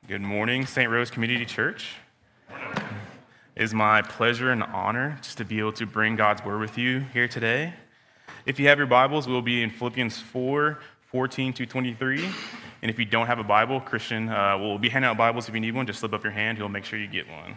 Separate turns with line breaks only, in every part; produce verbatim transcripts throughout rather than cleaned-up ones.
Good morning, Saint Rose Community Church. It is my pleasure and honor just to be able to bring God's word with you here today. If you have your Bibles, we'll be in Philippians four, fourteen to twenty-three. And if you don't have a Bible, Christian uh, will be handing out Bibles if you need one. Just slip up your hand. He'll make sure you get one.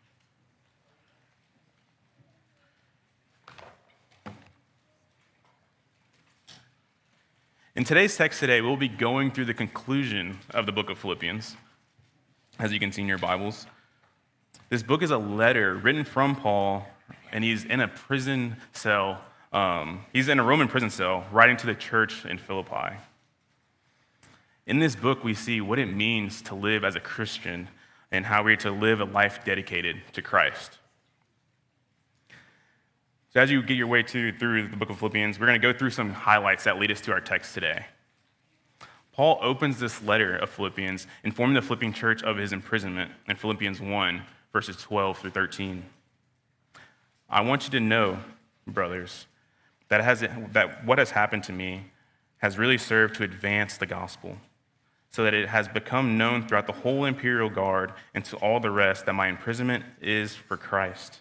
In today's text today, we'll be going through the conclusion of the book of Philippians, as you can see in your Bibles. This book is a letter written from Paul, and he's in a prison cell. Um, he's in a Roman prison cell, writing to the church in Philippi. In this book, we see what it means to live as a Christian and how we're to live a life dedicated to Christ. So as you get your way to, through the book of Philippians, we're going to go through some highlights that lead us to our text today. Paul opens this letter of Philippians, informing the Philippian church of his imprisonment in Philippians one, verses twelve through thirteen. I want you to know, brothers, that, has, that what has happened to me has really served to advance the gospel, so that it has become known throughout the whole imperial guard and to all the rest that my imprisonment is for Christ.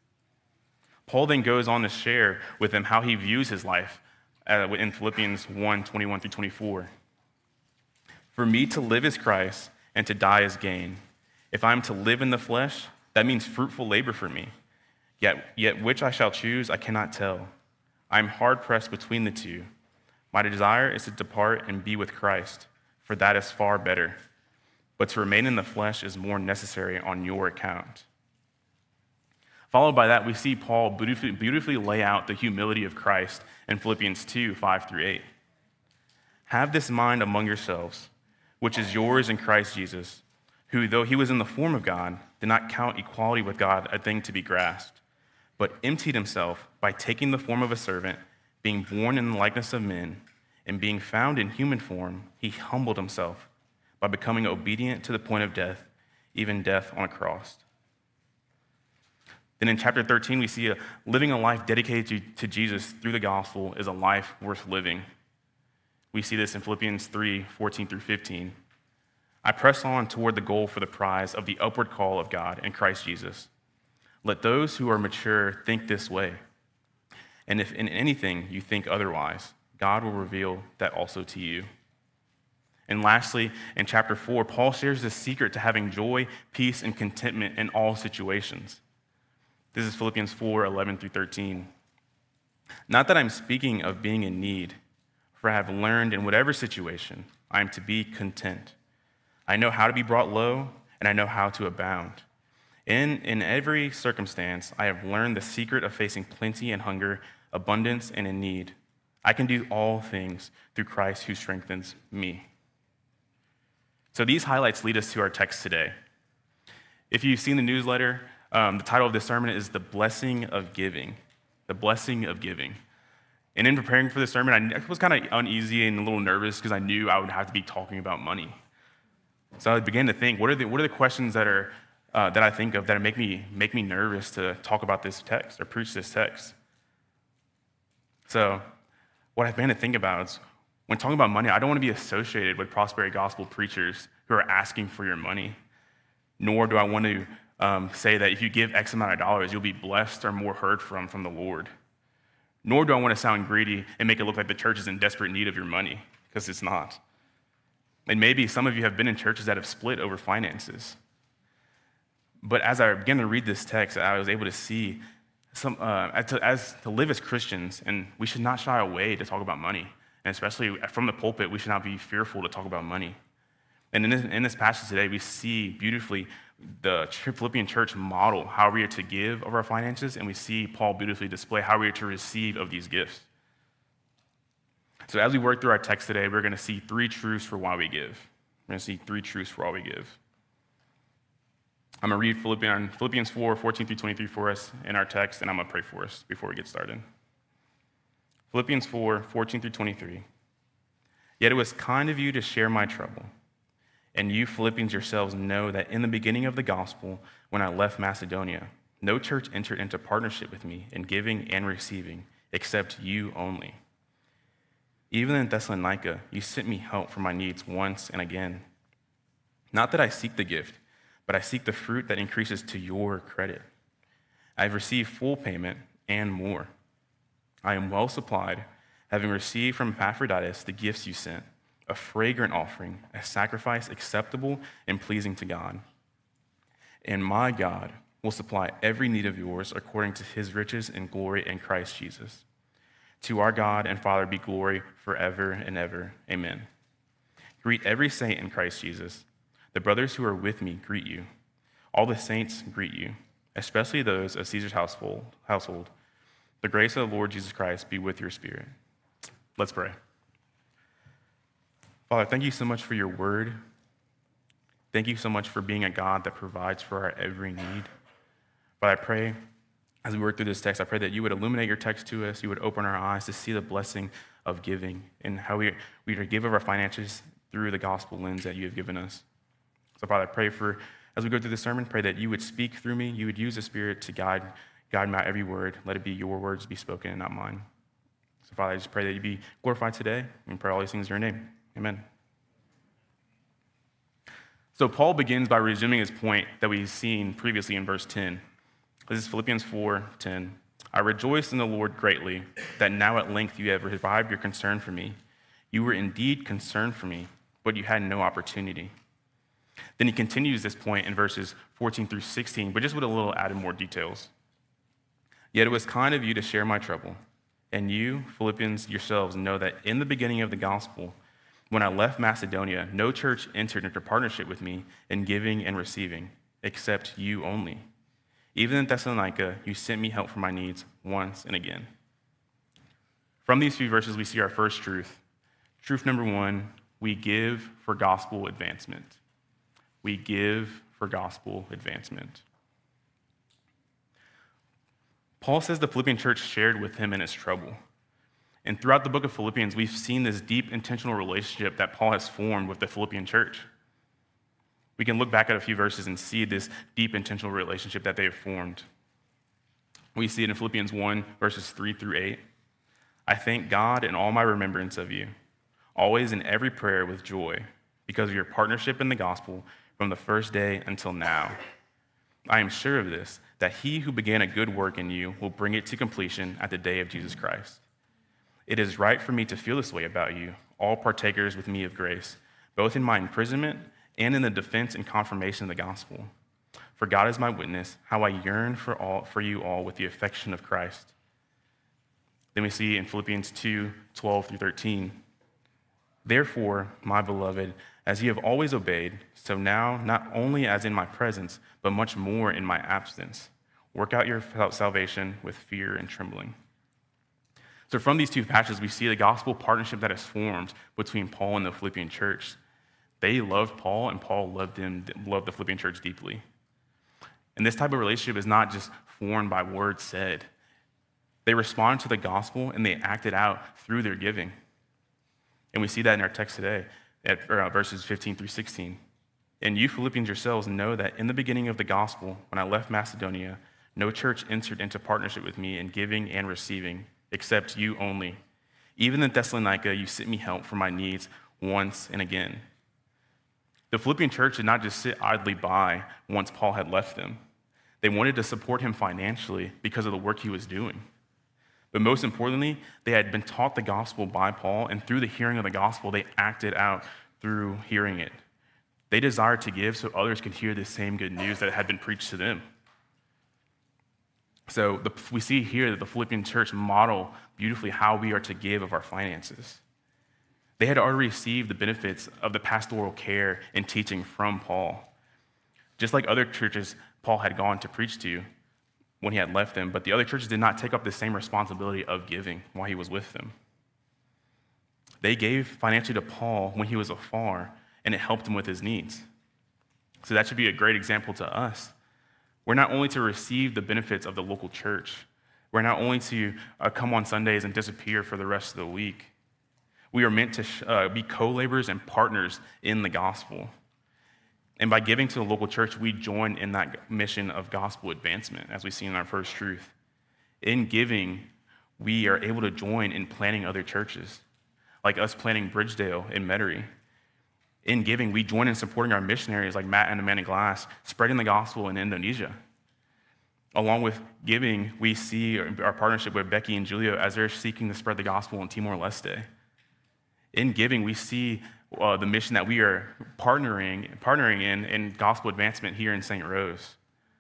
Paul then goes on to share with them how he views his life uh, in Philippians one, twenty-one through twenty-four. For me to live is Christ, and to die is gain. If I am to live in the flesh, that means fruitful labor for me. Yet, yet which I shall choose, I cannot tell. I am hard-pressed between the two. My desire is to depart and be with Christ, for that is far better. But to remain in the flesh is more necessary on your account. Followed by that, we see Paul beautifully, beautifully lay out the humility of Christ in Philippians two, five through eight. Have this mind among yourselves, which is yours in Christ Jesus, who, though he was in the form of God, did not count equality with God a thing to be grasped, but emptied himself by taking the form of a servant, being born in the likeness of men, and being found in human form, he humbled himself by becoming obedient to the point of death, even death on a cross. Then in chapter thirteen, we see a living a life dedicated to, to Jesus through the gospel is a life worth living. We see this in Philippians three, fourteen through fifteen. I press on toward the goal for the prize of the upward call of God in Christ Jesus. Let those who are mature think this way. And if in anything you think otherwise, God will reveal that also to you. And lastly, in chapter four, Paul shares the secret to having joy, peace, and contentment in all situations. This is Philippians four, eleven through thirteen. Not that I'm speaking of being in need, for I have learned in whatever situation I am to be content. I know how to be brought low, and I know how to abound. In, in every circumstance, I have learned the secret of facing plenty and hunger, abundance and in need. I can do all things through Christ who strengthens me. So these highlights lead us to our text today. If you've seen the newsletter, um, the title of this sermon is The Blessing of Giving. The Blessing of Giving. And in preparing for this sermon, I was kind of uneasy and a little nervous because I knew I would have to be talking about money. So I began to think, what are the, what are the questions that are uh, that I think of that make me make me nervous to talk about this text or preach this text? So what I began to think about is, when talking about money, I don't want to be associated with prosperity gospel preachers who are asking for your money, nor do I want to um, say that if you give X amount of dollars, you'll be blessed or more heard from from the Lord. Nor do I want to sound greedy and make it look like the church is in desperate need of your money, because it's not. And maybe some of you have been in churches that have split over finances. But as I began to read this text, I was able to see some uh, as, to, as to live as Christians, and we should not shy away to talk about money. And especially from the pulpit, we should not be fearful to talk about money. And in this, in this passage today, we see beautifully the Philippian church model how we are to give of our finances, and we see Paul beautifully display how we are to receive of these gifts. So as we work through our text today, we're going to see three truths for why we give. We're going to see three truths for why we give. I'm going to read Philippians, Philippians four, fourteen through twenty-three for us in our text, and I'm going to pray for us before we get started. Philippians four, fourteen through twenty-three. Yet it was kind of you to share my trouble. And you Philippians yourselves know that in the beginning of the gospel, when I left Macedonia, no church entered into partnership with me in giving and receiving, except you only. Even in Thessalonica, you sent me help for my needs once and again. Not that I seek the gift, but I seek the fruit that increases to your credit. I have received full payment and more. I am well supplied, having received from Epaphroditus the gifts you sent, a fragrant offering, a sacrifice acceptable and pleasing to God. And my God will supply every need of yours according to his riches and glory in Christ Jesus. To our God and Father be glory forever and ever. Amen. Greet every saint in Christ Jesus. The brothers who are with me greet you. All the saints greet you, especially those of Caesar's household. household. The grace of the Lord Jesus Christ be with your spirit. Let's pray. Father, thank you so much for your word. Thank you so much for being a God that provides for our every need. But I pray, as we work through this text, I pray that you would illuminate your text to us. You would open our eyes to see the blessing of giving and how we, we are to give of our finances through the gospel lens that you have given us. So, Father, I pray for, as we go through this sermon, pray that you would speak through me. You would use the Spirit to guide, guide my every word. Let it be your words be spoken and not mine. So, Father, I just pray that you be glorified today and pray all these things in your name. Amen. So Paul begins by resuming his point that we've seen previously in verse ten. This is Philippians four ten. I rejoice in the Lord greatly that now at length you have revived your concern for me. You were indeed concerned for me, but you had no opportunity. Then he continues this point in verses fourteen through sixteen, but just with a little added more details. Yet it was kind of you to share my trouble, and you, Philippians, yourselves know that in the beginning of the gospel, when I left Macedonia, no church entered into partnership with me in giving and receiving, except you only. Even in Thessalonica, you sent me help for my needs once and again. From these few verses, we see our first truth. Truth number one, we give for gospel advancement. We give for gospel advancement. Paul says the Philippian church shared with him in his trouble. And throughout the book of Philippians, we've seen this deep intentional relationship that Paul has formed with the Philippian church. We can look back at a few verses and see this deep intentional relationship that they have formed. We see it in Philippians one, verses three through eight. I thank God in all my remembrance of you, always in every prayer with joy, because of your partnership in the gospel from the first day until now. I am sure of this, that he who began a good work in you will bring it to completion at the day of Jesus Christ. It is right for me to feel this way about you, all partakers with me of grace, both in my imprisonment and in the defense and confirmation of the gospel. For God is my witness, how I yearn for all for you all with the affection of Christ. Then we see in Philippians two, twelve through thirteen, therefore, my beloved, as you have always obeyed, so now, not only as in my presence, but much more in my absence, work out your salvation with fear and trembling. So from these two passages, we see the gospel partnership that is formed between Paul and the Philippian church. They loved Paul, and Paul loved him, loved the Philippian church deeply. And this type of relationship is not just formed by words said. They responded to the gospel, and they acted out through their giving. And we see that in our text today, at verses fifteen through sixteen. And you Philippians yourselves know that in the beginning of the gospel, when I left Macedonia, no church entered into partnership with me in giving and receiving, except you only. Even in Thessalonica, you sent me help for my needs once and again. The Philippian church did not just sit idly by once Paul had left them. They wanted to support him financially because of the work he was doing. But most importantly, they had been taught the gospel by Paul, and through the hearing of the gospel, they acted out through hearing it. They desired to give so others could hear the same good news that had been preached to them. So the, we see here that the Philippian church model beautifully how we are to give of our finances. They had already received the benefits of the pastoral care and teaching from Paul. Just like other churches Paul had gone to preach to when he had left them, but the other churches did not take up the same responsibility of giving while he was with them. They gave financially to Paul when he was afar, and it helped him with his needs. So that should be a great example to us. We're not only to receive the benefits of the local church, we're not only to uh, come on Sundays and disappear for the rest of the week. We are meant to sh- uh, be co-laborers and partners in the gospel. And by giving to the local church, we join in that mission of gospel advancement, as we see in our first truth. In giving, we are able to join in planting other churches, like us planting Bridgedale in Metairie. In giving, we join in supporting our missionaries like Matt and Amanda Glass, spreading the gospel in Indonesia. Along with giving, we see our partnership with Becky and Julio as they're seeking to spread the gospel in Timor-Leste. In giving, we see uh, the mission that we are partnering, partnering in in gospel advancement here in Saint Rose.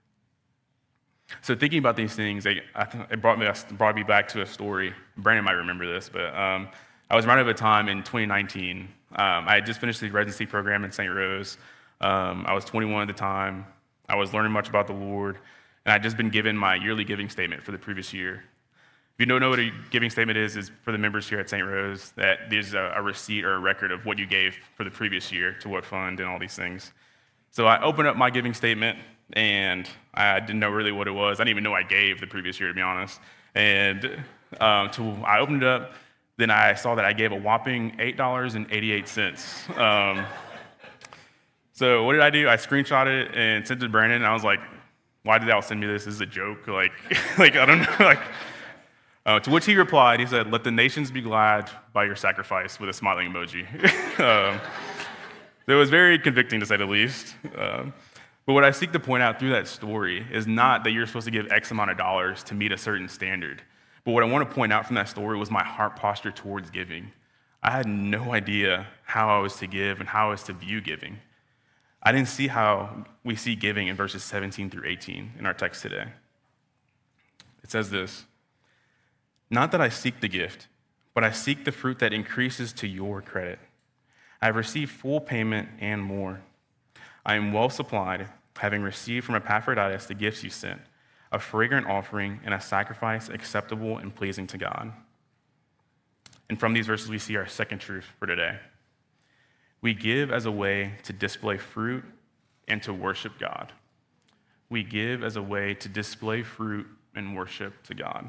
So thinking about these things, it, it brought me brought me back to a story. Brandon might remember this, but um, I was running out of time in twenty nineteen. Um, I had just finished the residency program in Saint Rose. Um, I was twenty-one at the time. I was learning much about the Lord, and I'd just been given my yearly giving statement for the previous year. If you don't know what a giving statement is, is for the members here at Saint Rose, that there's a, a receipt or a record of what you gave for the previous year to what fund and all these things. So I opened up my giving statement, and I didn't know really what it was. I didn't even know I gave the previous year, to be honest. And um, to, I opened it up, then I saw that I gave a whopping eight dollars and eighty-eight cents. Um, so what did I do? I screenshotted it and sent it to Brandon, and I was like, why did y'all send me this? This is a joke. Like, like I don't know. Like, uh, to which he replied, he said, let the nations be glad by your sacrifice, with a smiling emoji. um, so it was very convicting, to say the least. Um, But what I seek to point out through that story is not that you're supposed to give X amount of dollars to meet a certain standard. But what I want to point out from that story was my heart posture towards giving. I had no idea how I was to give and how I was to view giving. I didn't see how we see giving in verses seventeen through eighteen in our text today. It says this, not that I seek the gift, but I seek the fruit that increases to your credit. I have received full payment and more. I am well supplied, having received from Epaphroditus the gifts you sent, a fragrant offering and a sacrifice acceptable and pleasing to God. And from these verses, we see our second truth for today. We give as a way to display fruit and to worship God. We give as a way to display fruit and worship to God.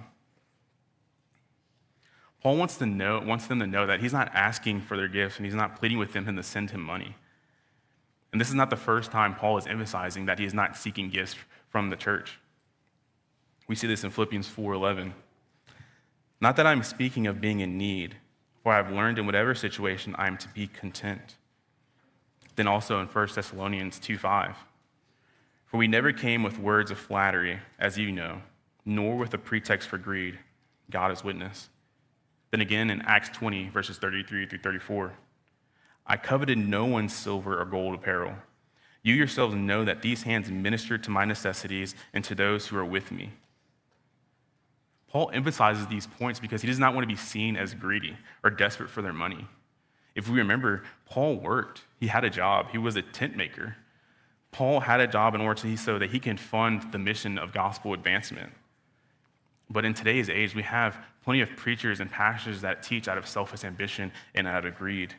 Paul wants to know, wants them to know that he's not asking for their gifts and he's not pleading with them to send him money. And this is not the first time Paul is emphasizing that he is not seeking gifts from the church. We see this in Philippians four eleven. Not that I'm speaking of being in need, for I have learned in whatever situation I am to be content. Then also in First Thessalonians two five. For we never came with words of flattery, as you know, nor with a pretext for greed. God is witness. Then again in Acts twenty, verses thirty-three through thirty-four. I coveted no one's silver or gold apparel. You yourselves know that these hands ministered to my necessities and to those who are with me. Paul emphasizes these points because he does not want to be seen as greedy or desperate for their money. If we remember, Paul worked. He had a job. He was a tent maker. Paul had a job in order to so that he can fund the mission of gospel advancement. But in today's age, we have plenty of preachers and pastors that teach out of selfish ambition and out of greed.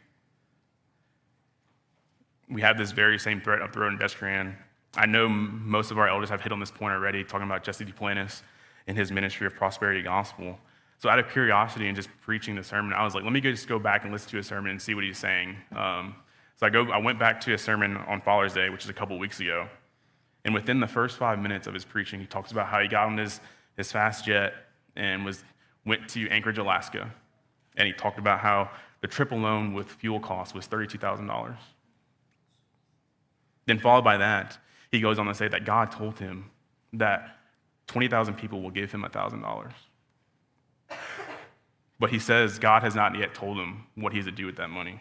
We have this very same threat up the road in Bescaran. I know most of our elders have hit on this point already, talking about Jesse Duplantis and his ministry of prosperity gospel. So out of curiosity and just preaching the sermon, I was like, let me just go back and listen to a sermon and see what he's saying. Um, so I go, I went back to a sermon on Father's Day, which is a couple weeks ago. And within the first five minutes of his preaching, he talks about how he got on his, his fast jet and was went to Anchorage, Alaska. And he talked about how the trip alone with fuel costs was thirty-two thousand dollars. Then followed by that, he goes on to say that God told him that twenty thousand people will give him one thousand dollars. But he says God has not yet told him what he's to do with that money.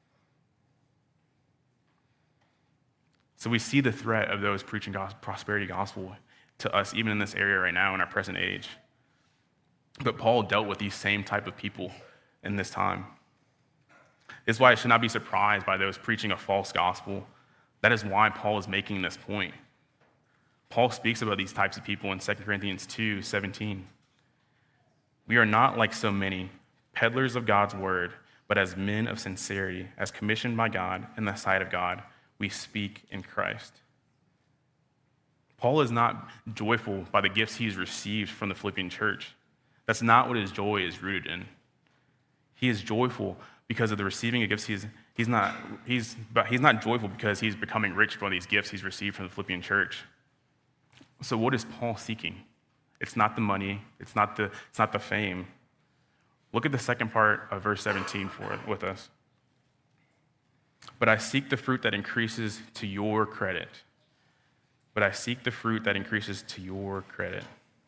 So we see the threat of those preaching gospel, prosperity gospel to us even in this area right now in our present age. But Paul dealt with these same type of people in this time. It's why I should not be surprised by those preaching a false gospel. That is why Paul is making this point. Paul speaks about these types of people in Second Corinthians two seventeen. We are not like so many, peddlers of God's word, but as men of sincerity, as commissioned by God in the sight of God, we speak in Christ. Paul is not joyful by the gifts he's received from the Philippian church. That's not what his joy is rooted in. He is joyful because of the receiving of gifts. He's, he's, not, he's, but he's not joyful because he's becoming rich from these gifts he's received from the Philippian church. So what is Paul seeking? It's not the money. It's not the, it's not the fame. Look at the second part of verse seventeen for with us. But I seek the fruit that increases to your credit. But I seek the fruit that increases to your credit.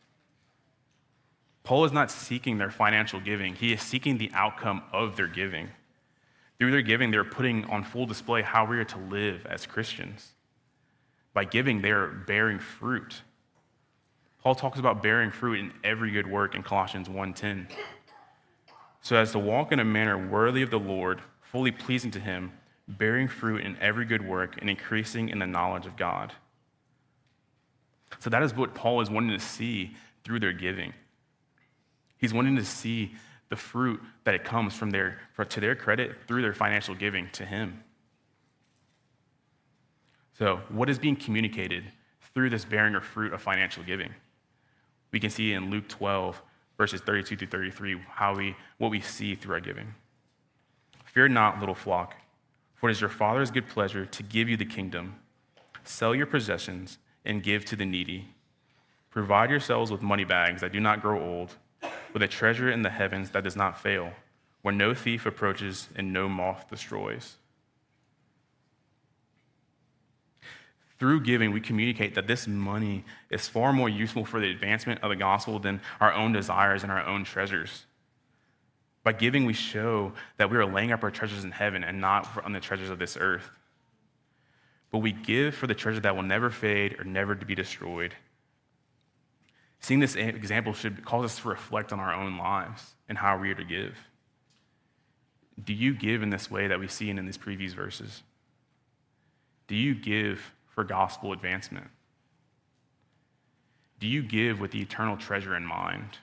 Paul is not seeking their financial giving. He is seeking the outcome of their giving. Through their giving, they're putting on full display how we are to live as Christians. By giving, they are bearing fruit. Paul talks about bearing fruit in every good work in Colossians one ten. So as to walk in a manner worthy of the Lord, fully pleasing to him, bearing fruit in every good work and increasing in the knowledge of God. So that is what Paul is wanting to see through their giving. He's wanting to see the fruit that it comes from their, to their credit through their financial giving to him. So what is being communicated through this bearing of fruit of financial giving? We can see in Luke twelve, verses thirty-two through thirty-three, how we, what we see through our giving. Fear not, little flock, for it is your Father's good pleasure to give you the kingdom. Sell your possessions and give to the needy. Provide yourselves with money bags that do not grow old, with a treasure in the heavens that does not fail, where no thief approaches and no moth destroys. Through giving, we communicate that this money is far more useful for the advancement of the gospel than our own desires and our own treasures. By giving, we show that we are laying up our treasures in heaven and not on the treasures of this earth. But we give for the treasure that will never fade or never to be destroyed. Seeing this example should cause us to reflect on our own lives and how we are to give. Do you give in this way that we see in these previous verses? Do you give for gospel advancement? Do you give with the eternal treasure in mind?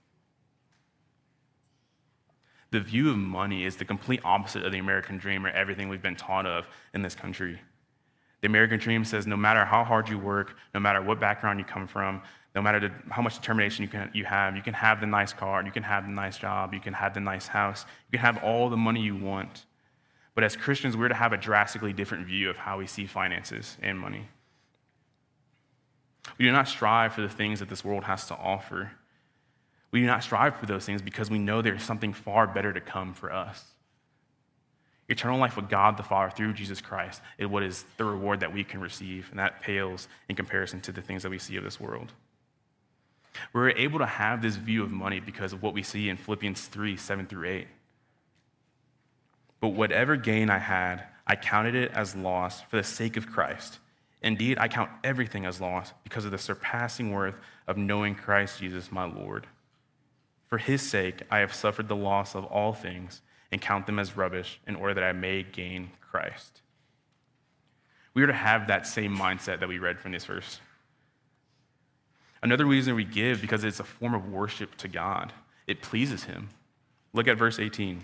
The view of money is the complete opposite of the American dream or everything we've been taught of in this country. The American dream says no matter how hard you work, no matter what background you come from, no matter how much determination you can you have, you can have the nice car, you can have the nice job, you can have the nice house, you can have all the money you want. But as Christians, we're to have a drastically different view of how we see finances and money. We do not strive for the things that this world has to offer. We do not strive for those things because we know there's something far better to come for us. Eternal life with God the Father through Jesus Christ is what is the reward that we can receive, and that pales in comparison to the things that we see of this world. We're able to have this view of money because of what we see in Philippians three, seven through eight. But whatever gain I had, I counted it as loss for the sake of Christ. Indeed, I count everything as loss because of the surpassing worth of knowing Christ Jesus my Lord. For his sake, I have suffered the loss of all things and count them as rubbish in order that I may gain Christ. We are to have that same mindset that we read from this verse. Another reason we give because it's a form of worship to God. It pleases him. Look at verse eighteen.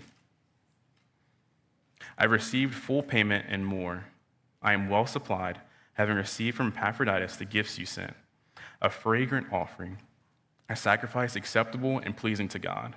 I've received full payment and more. I am well supplied, having received from Epaphroditus the gifts you sent, a fragrant offering, a sacrifice acceptable and pleasing to God.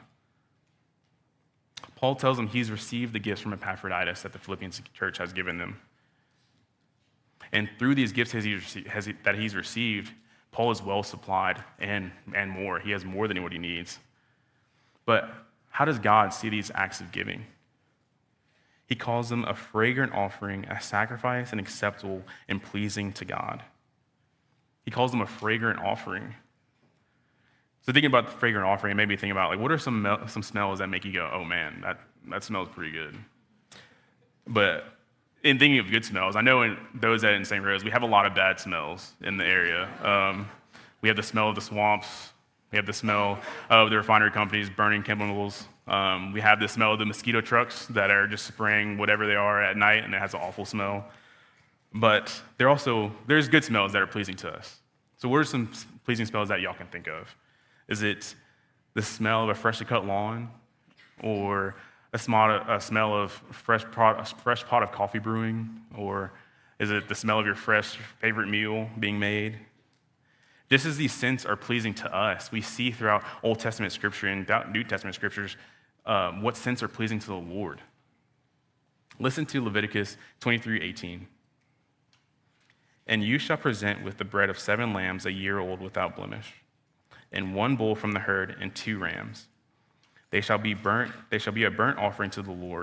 Paul tells them he's received the gifts from Epaphroditus that the Philippians church has given them. And through these gifts has he received, has he, that he's received, Paul is well supplied and, and more. He has more than what he needs. But how does God see these acts of giving? He calls them a fragrant offering, a sacrifice, and acceptable and pleasing to God. He calls them a fragrant offering. So thinking about the fragrant offering, it made me think about, like, what are some some smells that make you go, oh man, that, that smells pretty good? But in thinking of good smells, I know in those that in Saint Rose, we have a lot of bad smells in the area. Um, we have the smell of the swamps. We have the smell of the refinery companies burning chemicals. Um, we have the smell of the mosquito trucks that are just spraying whatever they are at night, and it has an awful smell. But there also, there's good smells that are pleasing to us. So what are some pleasing smells that y'all can think of? Is it the smell of a freshly cut lawn, or a smell, a smell of fresh pot, a fresh pot of coffee brewing, or is it the smell of your fresh favorite meal being made? Just as these scents are pleasing to us, we see throughout Old Testament scripture and New Testament scriptures um, what scents are pleasing to the Lord. Listen to Leviticus twenty-three eighteen. And you shall present with the bread of seven lambs a year old without blemish, and one bull from the herd and two rams. They shall be burnt. They shall be a burnt offering to the Lord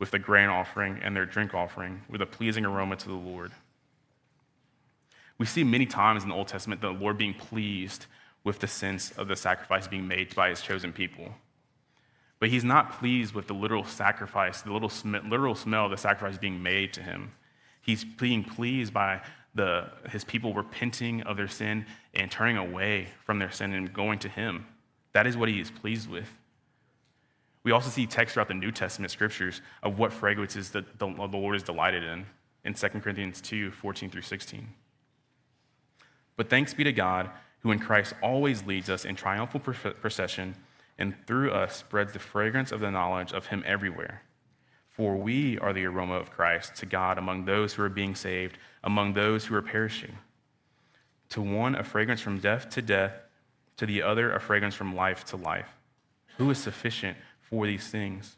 with the grain offering and their drink offering with a pleasing aroma to the Lord. We see many times in the Old Testament the Lord being pleased with the sense of the sacrifice being made by his chosen people. But he's not pleased with the literal sacrifice, the little sm- literal smell of the sacrifice being made to him. He's being pleased by the, his people repenting of their sin and turning away from their sin and going to him. That is what he is pleased with. We also see texts throughout the New Testament scriptures of what fragrances the, the, the Lord is delighted in, in Second Corinthians two, fourteen through sixteen. But thanks be to God, who in Christ always leads us in triumphal procession, and through us spreads the fragrance of the knowledge of him everywhere. For we are the aroma of Christ to God among those who are being saved, among those who are perishing. To one, a fragrance from death to death, to the other, a fragrance from life to life. Who is sufficient for these things?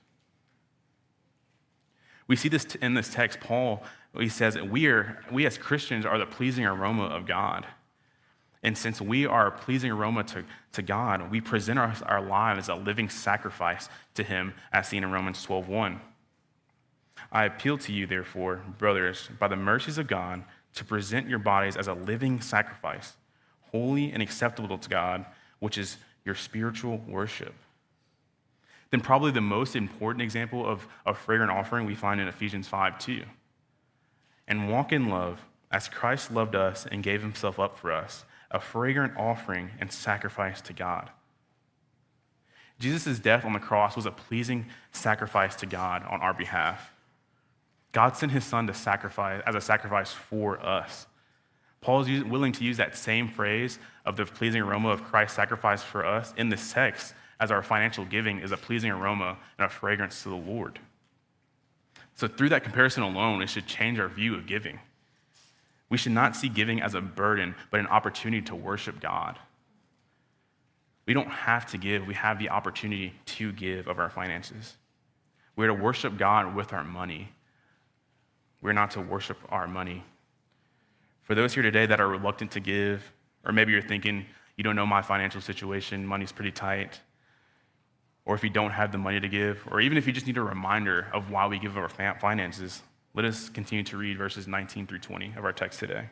We see this in this text. Paul, he says that we are, we as Christians are the pleasing aroma of God. And since we are a pleasing aroma to, to God, we present our, our lives as a living sacrifice to him, as seen in Romans twelve one. I appeal to you, therefore, brothers, by the mercies of God, to present your bodies as a living sacrifice, holy and acceptable to God, which is your spiritual worship. Then probably the most important example of a fragrant offering we find in Ephesians five two. And walk in love, as Christ loved us and gave himself up for us, a fragrant offering and sacrifice to God. Jesus' death on the cross was a pleasing sacrifice to God on our behalf. God sent his son to sacrifice as a sacrifice for us. Paul is willing to use that same phrase of the pleasing aroma of Christ's sacrifice for us in this text, as our financial giving is a pleasing aroma and a fragrance to the Lord. So through that comparison alone, it should change our view of giving. We should not see giving as a burden, but an opportunity to worship God. We don't have to give. We have the opportunity to give of our finances. We're to worship God with our money. We're not to worship our money. For those here today that are reluctant to give, or maybe you're thinking, you don't know my financial situation, money's pretty tight, or if you don't have the money to give, or even if you just need a reminder of why we give our finances, let us continue to read verses nineteen through twenty of our text today.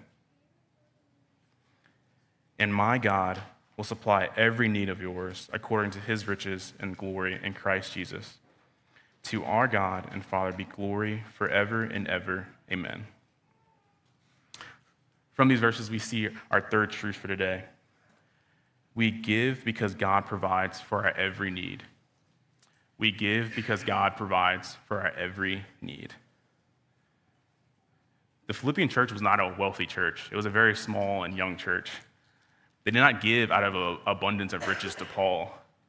And my God will supply every need of yours according to his riches and glory in Christ Jesus. To our God and Father be glory forever and ever. Amen. From these verses, we see our third truth for today. We give because God provides for our every need. We give because God provides for our every need. The Philippian church was not a wealthy church. It was a very small and young church. They did not give out of an abundance of riches to Paul.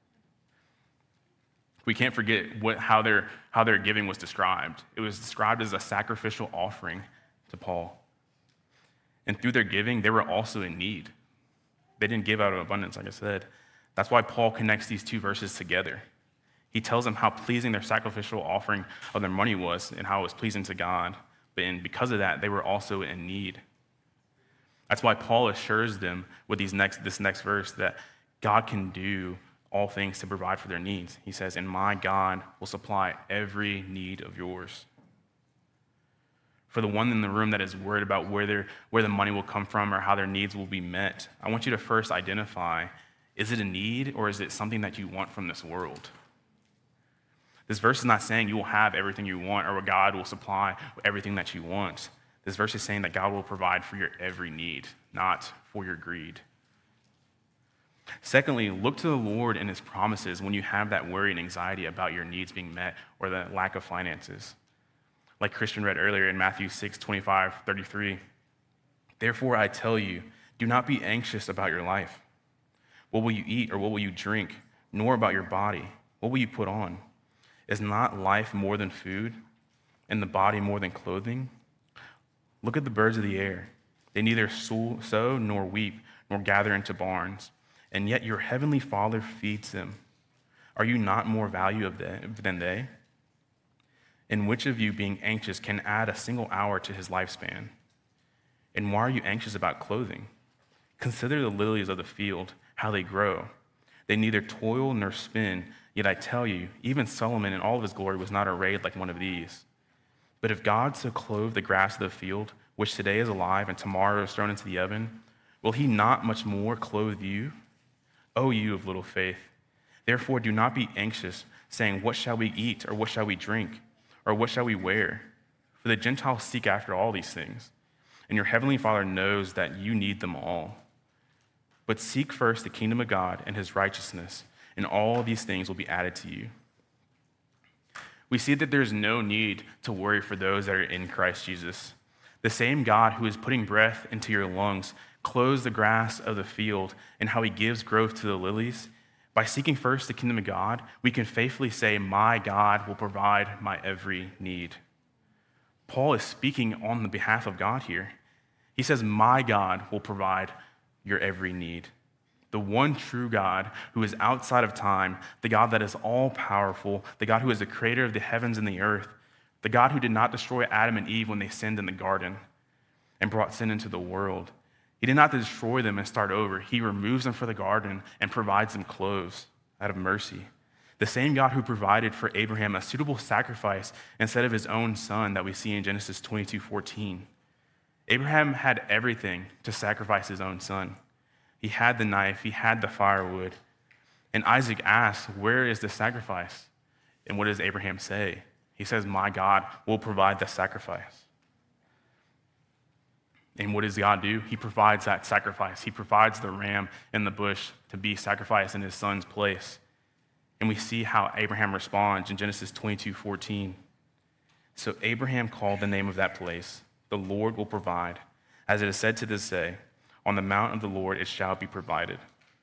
We can't forget what, how, their, how their giving was described. It was described as a sacrificial offering to Paul. And through their giving, they were also in need. They didn't give out of abundance, like I said. That's why Paul connects these two verses together. He tells them how pleasing their sacrificial offering of their money was and how it was pleasing to God. But and because of that, they were also in need. That's why Paul assures them with these next, this next verse that God can do all things to provide for their needs. He says, and my God will supply every need of yours. For the one in the room that is worried about where, their, where the money will come from or how their needs will be met, I want you to first identify, is it a need or is it something that you want from this world? This verse is not saying you will have everything you want or God will supply everything that you want. This verse is saying that God will provide for your every need, not for your greed. Secondly, look to the Lord and his promises when you have that worry and anxiety about your needs being met or the lack of finances. Like Christian read earlier in Matthew six, twenty-five, thirty-three. Therefore I tell you, do not be anxious about your life. What will you eat or what will you drink? Nor about your body. What will you put on? Is not life more than food, and the body more than clothing? Look at the birds of the air. They neither sow nor weep nor gather into barns, and yet your heavenly Father feeds them. Are you not more value of them than they? And which of you, being anxious, can add a single hour to his lifespan? And why are you anxious about clothing? Consider the lilies of the field, how they grow. They neither toil nor spin, yet I tell you, even Solomon in all of his glory was not arrayed like one of these. But if God so clothe the grass of the field, which today is alive and tomorrow is thrown into the oven, will he not much more clothe you, O you of little faith? Therefore do not be anxious, saying, what shall we eat, or what shall we drink, or what shall we wear? For the Gentiles seek after all these things, and your heavenly Father knows that you need them all. But seek first the kingdom of God and his righteousness, and all these things will be added to you. We see that there's no need to worry for those that are in Christ Jesus. The same God who is putting breath into your lungs clothes the grass of the field and how he gives growth to the lilies. By seeking first the kingdom of God, we can faithfully say, my God will provide my every need. Paul is speaking on the behalf of God here. He says, my God will provide your every need. The one true God who is outside of time, the God that is all-powerful, the God who is the creator of the heavens and the earth, the God who did not destroy Adam and Eve when they sinned in the garden and brought sin into the world. He did not destroy them and start over. He removes them from the garden and provides them clothes out of mercy. The same God who provided for Abraham a suitable sacrifice instead of his own son that we see in Genesis twenty-two fourteen. Abraham had everything to sacrifice his own son. He had the knife, he had the firewood. And Isaac asks, where is the sacrifice? And what does Abraham say? He says, my God will provide the sacrifice. And what does God do? He provides that sacrifice. He provides the ram in the bush to be sacrificed in his son's place. And we see how Abraham responds in Genesis twenty-two fourteen. So Abraham called the name of that place, the Lord will provide. As it is said to this day, on the mount of the Lord it shall be provided.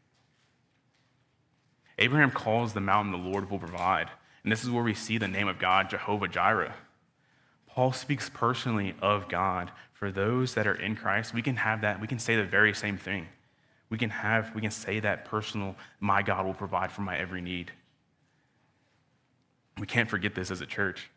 Abraham calls the mountain the Lord will provide. And this is where we see the name of God, Jehovah Jireh. Paul speaks personally of God. For those that are in Christ, we can have that, we can say the very same thing. We can have, we can say that personal, my God will provide for my every need. We can't forget this as a church.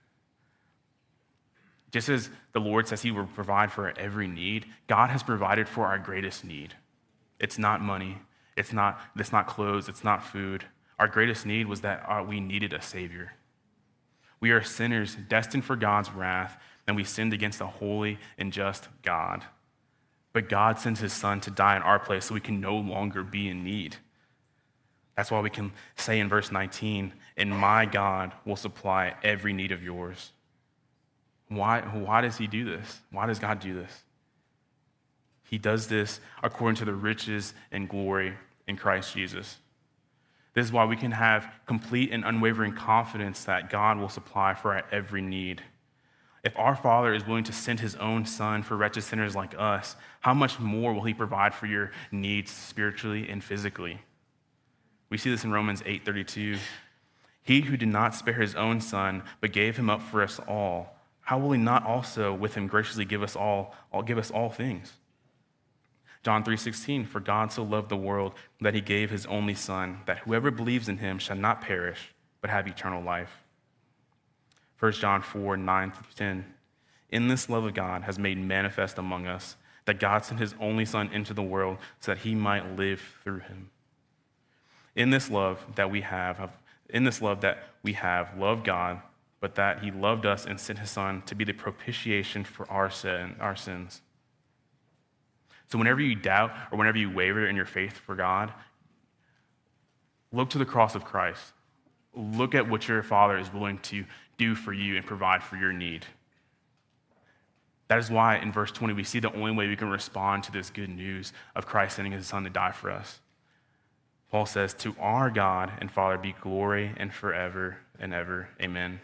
Just as the Lord says he will provide for our every need, God has provided for our greatest need. It's not money, it's not, it's not clothes, it's not food. Our greatest need was that uh, we needed a Savior. We are sinners destined for God's wrath, and we sinned against a holy and just God. But God sends his son to die in our place so we can no longer be in need. That's why we can say in verse nineteen, and my God will supply every need of yours. Why, why does he do this? Why does God do this? He does this according to the riches and glory in Christ Jesus. This is why we can have complete and unwavering confidence that God will supply for our every need. If our Father is willing to send his own Son for wretched sinners like us, how much more will he provide for your needs spiritually and physically? We see this in Romans eight thirty-two. He who did not spare his own Son, but gave him up for us all, how will he not also with him graciously give us all, all give us all things? John three sixteen, for God so loved the world that he gave his only Son, that whoever believes in him shall not perish, but have eternal life. First John four nine through ten, in this love of God has made manifest among us, that God sent his only Son into the world so that he might live through him. In this love that we have, in this love that we have, loved God, but that he loved us and sent his Son to be the propitiation for our sin, our sins. So whenever you doubt or whenever you waver in your faith for God, look to the cross of Christ. Look at what your Father is willing to do for you and provide for your need. That is why in verse twenty we see the only way we can respond to this good news of Christ sending his Son to die for us. Paul says, to our God and Father be glory and forever and ever. Amen.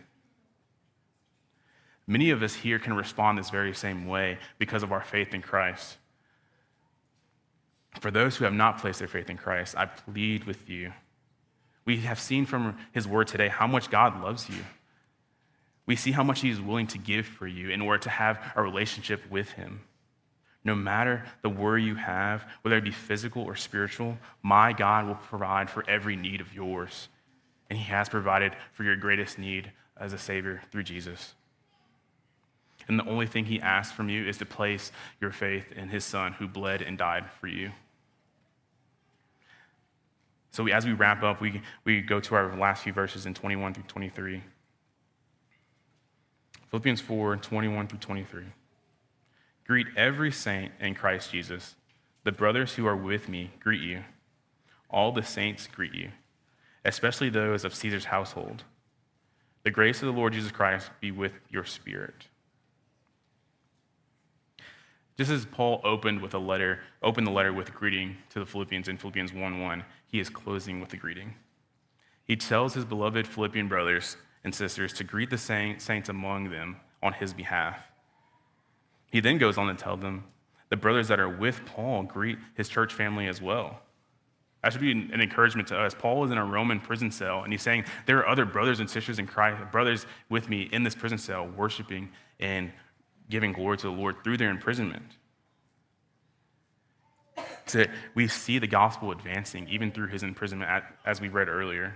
Many of us here can respond this very same way because of our faith in Christ. For those who have not placed their faith in Christ, I plead with you. We have seen from his word today how much God loves you. We see how much he is willing to give for you in order to have a relationship with him. No matter the worry you have, whether it be physical or spiritual, my God will provide for every need of yours. And he has provided for your greatest need as a Savior through Jesus. And the only thing he asks from you is to place your faith in his Son who bled and died for you. So we, as we wrap up, we, we go to our last few verses in twenty-one through twenty-three. Philippians four, twenty-one through twenty-three. Greet every saint in Christ Jesus. The brothers who are with me greet you. All the saints greet you, especially those of Caesar's household. The grace of the Lord Jesus Christ be with your spirit. Just as Paul opened with a letter, opened the letter with a greeting to the Philippians in Philippians one one, he is closing with a greeting. He tells his beloved Philippian brothers and sisters to greet the saints among them on his behalf. He then goes on to tell them, the brothers that are with Paul greet his church family as well. That should be an encouragement to us. Paul is in a Roman prison cell, and he's saying, there are other brothers and sisters in Christ, brothers with me in this prison cell, worshiping and giving glory to the Lord through their imprisonment. So we see the gospel advancing even through his imprisonment, as we read earlier.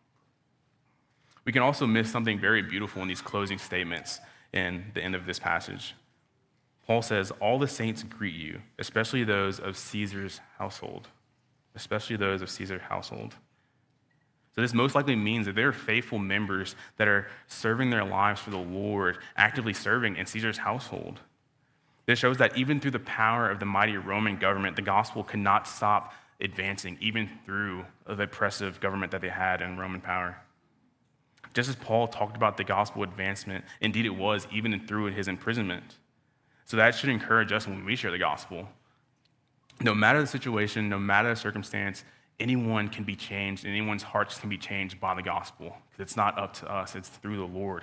We can also miss something very beautiful in these closing statements in the end of this passage. Paul says, all the saints greet you, especially those of Caesar's household. Especially those of Caesar's household. So this most likely means that they're faithful members that are serving their lives for the Lord, actively serving in Caesar's household. This shows that even through the power of the mighty Roman government, the gospel could not stop advancing, even through the oppressive government that they had in Roman power. Just as Paul talked about the gospel advancement, indeed it was, even through his imprisonment. So that should encourage us when we share the gospel. No matter the situation, no matter the circumstance, anyone can be changed, and anyone's hearts can be changed by the gospel. Because it's not up to us, it's through the Lord.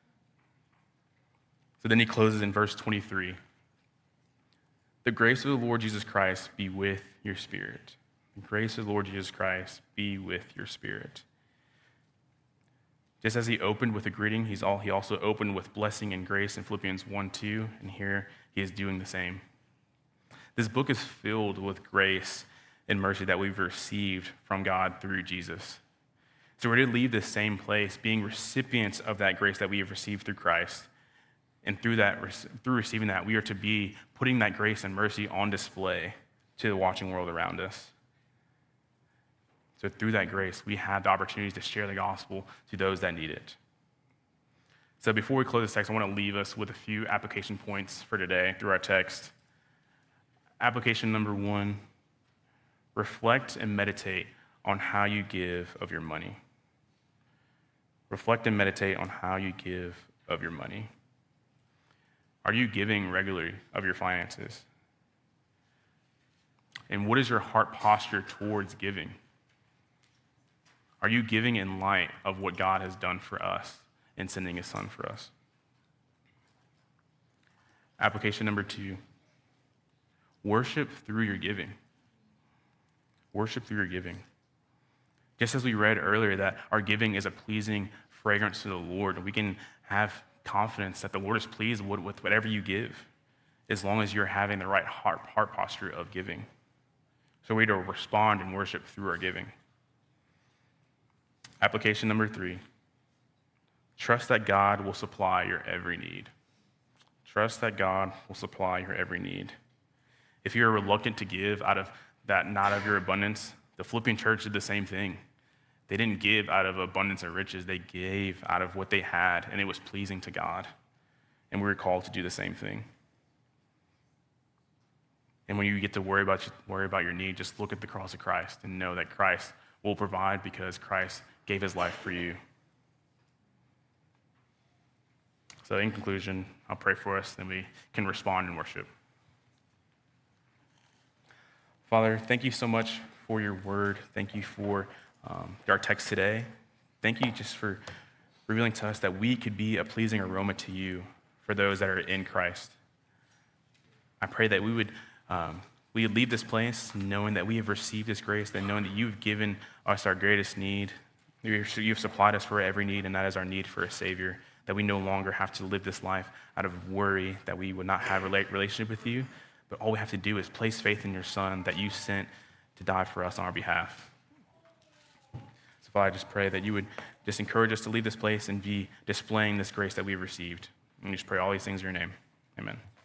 So then he closes in verse twenty-three. The grace of the Lord Jesus Christ be with your spirit. The grace of the Lord Jesus Christ be with your spirit. Just as he opened with a greeting, he's all, he also opened with blessing and grace in Philippians one two, and here he is doing the same. This book is filled with grace and mercy that we've received from God through Jesus. So we're to leave this same place being recipients of that grace that we have received through Christ. And through that, through receiving that, we are to be putting that grace and mercy on display to the watching world around us. So through that grace, we have the opportunity to share the gospel to those that need it. So before we close this text, I want to leave us with a few application points for today through our text. Application number one, reflect and meditate on how you give of your money. Reflect and meditate on how you give of your money. Are you giving regularly of your finances? And what is your heart posture towards giving? Are you giving in light of what God has done for us in sending his son for us? Application number two, worship through your giving. Worship through your giving. Just as we read earlier that our giving is a pleasing fragrance to the Lord, we can have confidence that the Lord is pleased with whatever you give, as long as you're having the right heart, heart posture of giving. So we need to respond and worship through our giving. Application number three, trust that God will supply your every need. Trust that God will supply your every need. If you're reluctant to give out of that, not of your abundance, the Philippian church did the same thing. They didn't give out of abundance or riches. They gave out of what they had, and it was pleasing to God. And we were called to do the same thing. And when you get to worry about, worry about your need, just look at the cross of Christ and know that Christ will provide because Christ gave his life for you. So in conclusion, I'll pray for us, then we can respond in worship. Father, thank you so much for your word. Thank you for um, our text today. Thank you just for revealing to us that we could be a pleasing aroma to you for those that are in Christ. I pray that we would um, we would leave this place knowing that we have received this grace, and knowing that you've given us our greatest need. You've supplied us for every need, and that is our need for a Savior, that we no longer have to live this life out of worry that we would not have a relationship with you, but all we have to do is place faith in your Son that you sent to die for us on our behalf. So Father, I just pray that you would just encourage us to leave this place and be displaying this grace that we've received. And we just pray all these things in your name. Amen.